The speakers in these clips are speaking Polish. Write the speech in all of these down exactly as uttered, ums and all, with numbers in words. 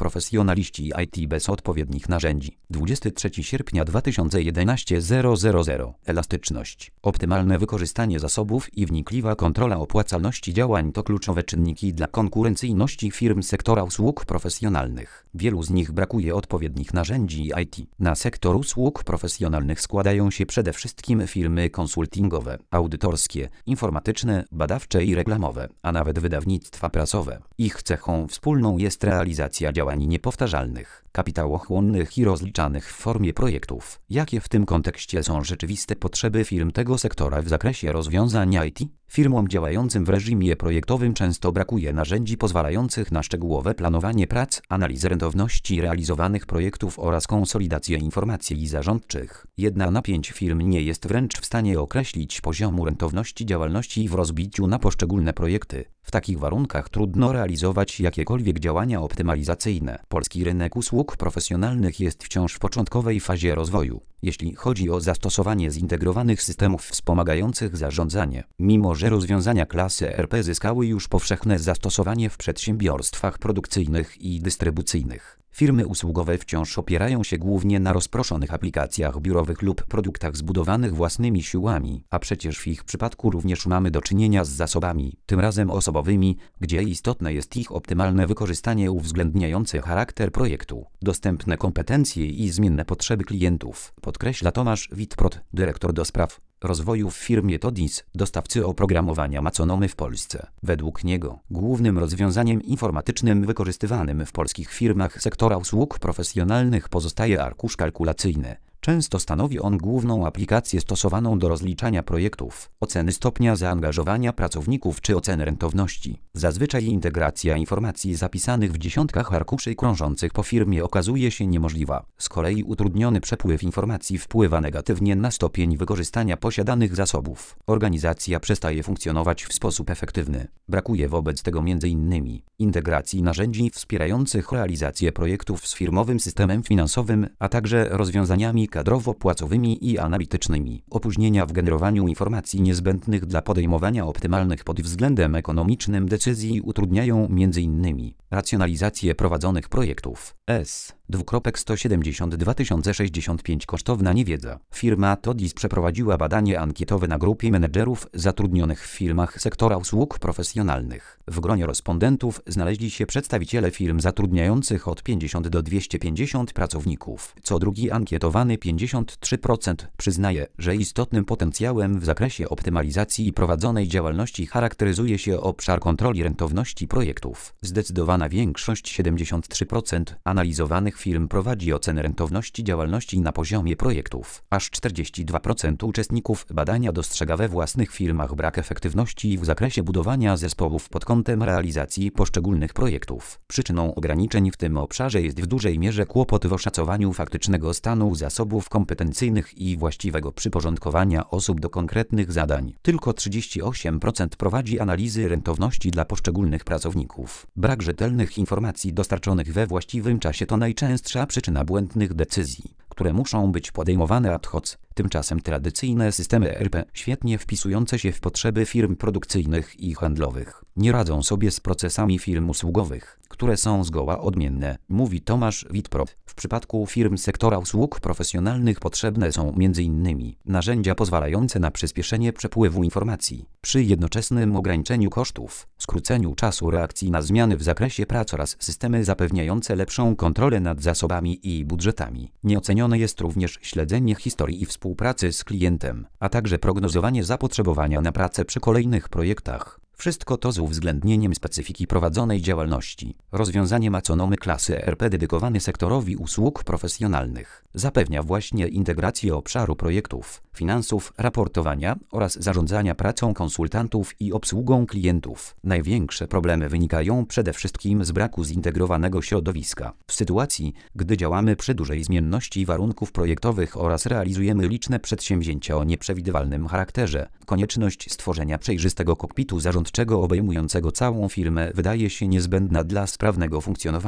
profesjonaliści I T bez odpowiednich narzędzi. dwudziestego trzeciego sierpnia dwa tysiące jedenastego zero zero zero. Elastyczność. Optymalne wykorzystanie zasobów i wnikliwa kontrola opłacalności działań to kluczowe czynniki dla konkurencyjności firm sektora usług profesjonalnych. Wielu z nich brakuje odpowiednich narzędzi I T. Na sektor usług profesjonalnych składają się przede wszystkim firmy konsultingowe, audytorskie, informatyczne, badawcze i reklamowe, a nawet wydawnictwa prasowe. Ich cechą wspólną jest realizacja działań niepowtarzalnych, kapitałochłonnych i rozliczanych w formie projektów. Jakie w tym kontekście są rzeczywiste potrzeby firm tego sektora w zakresie rozwiązań I T? Firmom działającym w reżimie projektowym często brakuje narzędzi pozwalających na szczegółowe planowanie prac, analizę rentowności realizowanych projektów oraz konsolidację informacji zarządczych. Jedna na pięć firm nie jest wręcz w stanie określić poziomu rentowności działalności w rozbiciu na poszczególne projekty. W takich warunkach trudno realizować jakiekolwiek działania optymalizacyjne. Polski rynek usług profesjonalnych jest wciąż w początkowej fazie rozwoju, jeśli chodzi o zastosowanie zintegrowanych systemów wspomagających zarządzanie. Mimo że rozwiązania klasy E R P zyskały już powszechne zastosowanie w przedsiębiorstwach produkcyjnych i dystrybucyjnych, firmy usługowe wciąż opierają się głównie na rozproszonych aplikacjach biurowych lub produktach zbudowanych własnymi siłami, a przecież w ich przypadku również mamy do czynienia z zasobami, tym razem osobowymi, gdzie istotne jest ich optymalne wykorzystanie uwzględniające charakter projektu, dostępne kompetencje i zmienne potrzeby klientów, podkreśla Tomasz Witprot, dyrektor do spraw rozwoju w firmie Todis, dostawcy oprogramowania Maconomy w Polsce. Według niego głównym rozwiązaniem informatycznym wykorzystywanym w polskich firmach sektora usług profesjonalnych pozostaje arkusz kalkulacyjny. Często stanowi on główną aplikację stosowaną do rozliczania projektów, oceny stopnia zaangażowania pracowników czy oceny rentowności. Zazwyczaj integracja informacji zapisanych w dziesiątkach arkuszy krążących po firmie okazuje się niemożliwa. Z kolei utrudniony przepływ informacji wpływa negatywnie na stopień wykorzystania posiadanych zasobów. Organizacja przestaje funkcjonować w sposób efektywny. Brakuje wobec tego między innymi integracji narzędzi wspierających realizację projektów z firmowym systemem finansowym, a także rozwiązaniami kadrowo-płacowymi i analitycznymi. Opóźnienia w generowaniu informacji niezbędnych dla podejmowania optymalnych pod względem ekonomicznym decyzji utrudniają między innymi racjonalizację prowadzonych projektów. S. sto siedemdziesiąt dwa tysiące sześćdziesiąt pięć Kosztowna niewiedza. Firma Todis przeprowadziła badanie ankietowe na grupie menedżerów zatrudnionych w firmach sektora usług profesjonalnych. W gronie respondentów znaleźli się przedstawiciele firm zatrudniających od pięćdziesięciu do dwustu pięćdziesięciu pracowników. Co drugi ankietowany pięćdziesiąt trzy procent przyznaje, że istotnym potencjałem w zakresie optymalizacji prowadzonej działalności charakteryzuje się obszar kontroli rentowności projektów. Zdecydowana większość, siedemdziesiąt trzy procent analizowanych firm prowadzi ocenę rentowności działalności na poziomie projektów. Aż czterdzieści dwa procent uczestników badania dostrzega we własnych firmach brak efektywności w zakresie budowania zespołów pod kątem realizacji poszczególnych projektów. Przyczyną ograniczeń w tym obszarze jest w dużej mierze kłopot w oszacowaniu faktycznego stanu zasobów kompetencyjnych i właściwego przyporządkowania osób do konkretnych zadań. Tylko trzydzieści osiem procent prowadzi analizy rentowności dla poszczególnych pracowników. Brak rzetelnych informacji dostarczonych we właściwym czasie to najczęstsza przyczyna błędnych decyzji, które muszą być podejmowane ad hoc. Tymczasem tradycyjne systemy E R P, świetnie wpisujące się w potrzeby firm produkcyjnych i handlowych, nie radzą sobie z procesami firm usługowych, które są zgoła odmienne, mówi Tomasz Witprot. W przypadku firm sektora usług profesjonalnych potrzebne są między innymi narzędzia pozwalające na przyspieszenie przepływu informacji, przy jednoczesnym ograniczeniu kosztów, skróceniu czasu reakcji na zmiany w zakresie prac oraz systemy zapewniające lepszą kontrolę nad zasobami i budżetami. Nieocenione jest również śledzenie historii i współpracy z klientem, a także prognozowanie zapotrzebowania na pracę przy kolejnych projektach. Wszystko to z uwzględnieniem specyfiki prowadzonej działalności. Rozwiązanie Maconomy klasy E R P dedykowany sektorowi usług profesjonalnych zapewnia właśnie integrację obszaru projektów, finansów, raportowania oraz zarządzania pracą konsultantów i obsługą klientów. Największe problemy wynikają przede wszystkim z braku zintegrowanego środowiska. W sytuacji, gdy działamy przy dużej zmienności warunków projektowych oraz realizujemy liczne przedsięwzięcia o nieprzewidywalnym charakterze, konieczność stworzenia przejrzystego kokpitu zarządczego obejmującego całą firmę wydaje się niezbędna dla sprawnego funkcjonowania.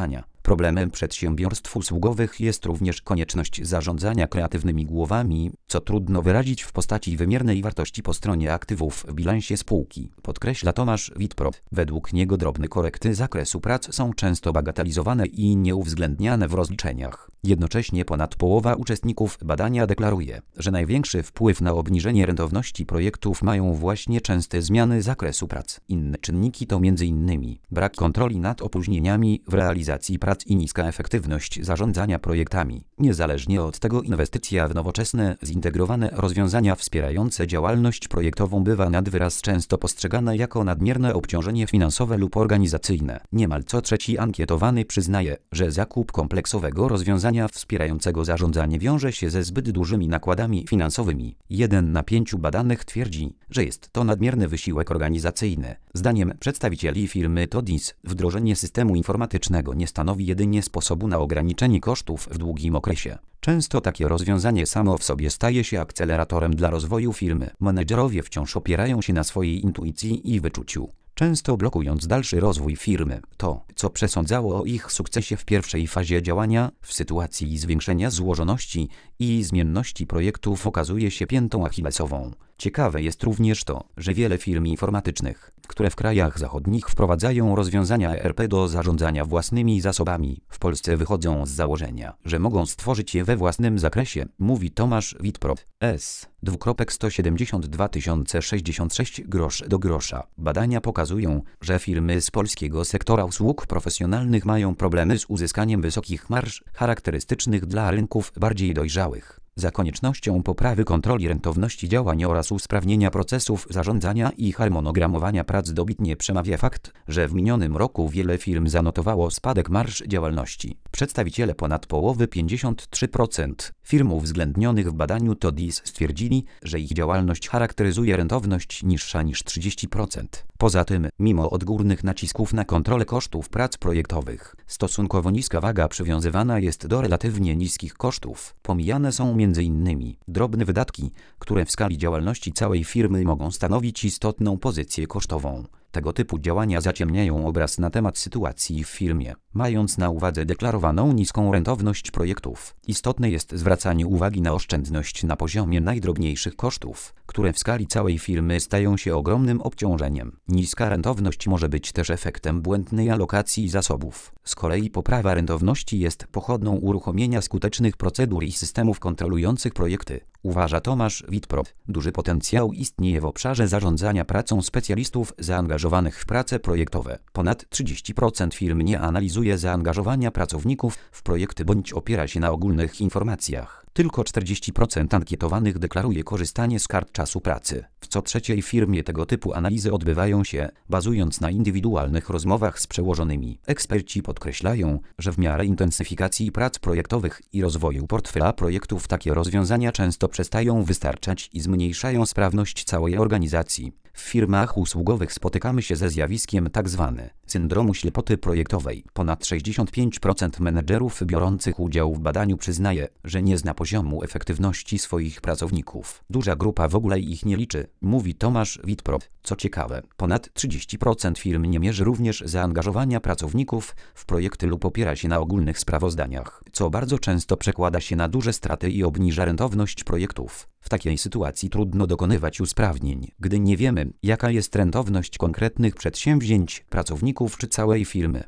Problemem przedsiębiorstw usługowych jest również konieczność zarządzania kreatywnymi głowami, co trudno wyrazić w postaci wymiernej wartości po stronie aktywów w bilansie spółki, podkreśla Tomasz Witprow. Według niego drobne korekty zakresu prac są często bagatelizowane i nieuwzględniane w rozliczeniach. Jednocześnie ponad połowa uczestników badania deklaruje, że największy wpływ na obniżenie rentowności projektów mają właśnie częste zmiany zakresu prac. Inne czynniki to między innymi brak kontroli nad opóźnieniami w realizacji prac i niska efektywność zarządzania projektami. Niezależnie od tego inwestycja w nowoczesne, zintegrowane rozwiązania wspierające działalność projektową bywa nad wyraz często postrzegana jako nadmierne obciążenie finansowe lub organizacyjne. Niemal co trzeci ankietowany przyznaje, że zakup kompleksowego rozwiązania wspierającego zarządzanie wiąże się ze zbyt dużymi nakładami finansowymi. Jeden na pięciu badanych twierdzi, że jest to nadmierny wysiłek organizacyjny. Zdaniem przedstawicieli firmy Todis, wdrożenie systemu informatycznego nie stanowi jedynie sposobu na ograniczenie kosztów w długim okresie. Często takie rozwiązanie samo w sobie staje się akceleratorem dla rozwoju firmy. Menedżerowie wciąż opierają się na swojej intuicji i wyczuciu, często blokując dalszy rozwój firmy. To, co przesądzało o ich sukcesie w pierwszej fazie działania, w sytuacji zwiększenia złożoności i zmienności projektów okazuje się piętą achillesową. Ciekawe jest również to, że wiele firm informatycznych, które w krajach zachodnich wprowadzają rozwiązania E R P do zarządzania własnymi zasobami, w Polsce wychodzą z założenia, że mogą stworzyć je we własnym zakresie, mówi Tomasz Witprow. S. sto siedemdziesiąt dwa tysiące sześćdziesiąt sześć grosz do grosza. Badania pokazują, że firmy z polskiego sektora usług profesjonalnych mają problemy z uzyskaniem wysokich marż charakterystycznych dla rynków bardziej dojrzałych. Za koniecznością poprawy kontroli rentowności działań oraz usprawnienia procesów zarządzania i harmonogramowania prac dobitnie przemawia fakt, że w minionym roku wiele firm zanotowało spadek marż działalności. Przedstawiciele ponad połowy pięćdziesiąt trzy procent firm uwzględnionych w badaniu Todis stwierdzili, że ich działalność charakteryzuje rentowność niższa niż trzydzieści procent. Poza tym, mimo odgórnych nacisków na kontrolę kosztów prac projektowych, stosunkowo niska waga przywiązywana jest do relatywnie niskich kosztów. Pomijane są między innymi drobne wydatki, które w skali działalności całej firmy mogą stanowić istotną pozycję kosztową. Tego typu działania zaciemniają obraz na temat sytuacji w firmie. Mając na uwadze deklarowaną niską rentowność projektów, istotne jest zwracanie uwagi na oszczędność na poziomie najdrobniejszych kosztów, które w skali całej firmy stają się ogromnym obciążeniem. Niska rentowność może być też efektem błędnej alokacji zasobów. Z kolei poprawa rentowności jest pochodną uruchomienia skutecznych procedur i systemów kontrolujących projekty, uważa Tomasz Witprow. Duży potencjał istnieje w obszarze zarządzania pracą specjalistów zaangażowanych w prace projektowe. Ponad trzydzieści procent firm nie analizuje zaangażowania pracowników w projekty bądź opiera się na ogólnych informacjach. Tylko czterdzieści procent ankietowanych deklaruje korzystanie z kart czasu pracy. W co trzeciej firmie tego typu analizy odbywają się, bazując na indywidualnych rozmowach z przełożonymi. Eksperci podkreślają, że w miarę intensyfikacji prac projektowych i rozwoju portfela projektów takie rozwiązania często przestają wystarczać i zmniejszają sprawność całej organizacji. W firmach usługowych spotykamy się ze zjawiskiem tzw. syndromu ślepoty projektowej. Ponad sześćdziesiąt pięć procent menedżerów biorących udział w badaniu przyznaje, że nie zna poziomu efektywności swoich pracowników. Duża grupa w ogóle ich nie liczy, mówi Tomasz Witprow. Co ciekawe, ponad trzydzieści procent firm nie mierzy również zaangażowania pracowników w projekty lub opiera się na ogólnych sprawozdaniach, co bardzo często przekłada się na duże straty i obniża rentowność projektów. W takiej sytuacji trudno dokonywać usprawnień, gdy nie wiemy, jaka jest rentowność konkretnych przedsięwzięć, pracowników czy całej firmy.